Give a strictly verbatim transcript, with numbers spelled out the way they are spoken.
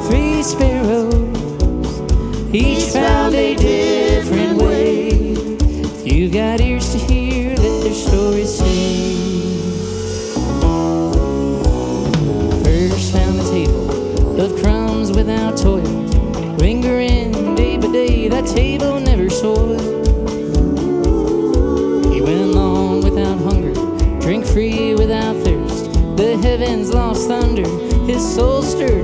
three sparrows, each found a different way. If you've got ears to hear, let their story sing. First found the table of crumbs without toil, lingering day by day, that table never soiled. He went long without hunger, drink free without thirst. The heavens lost thunder, his soul stirred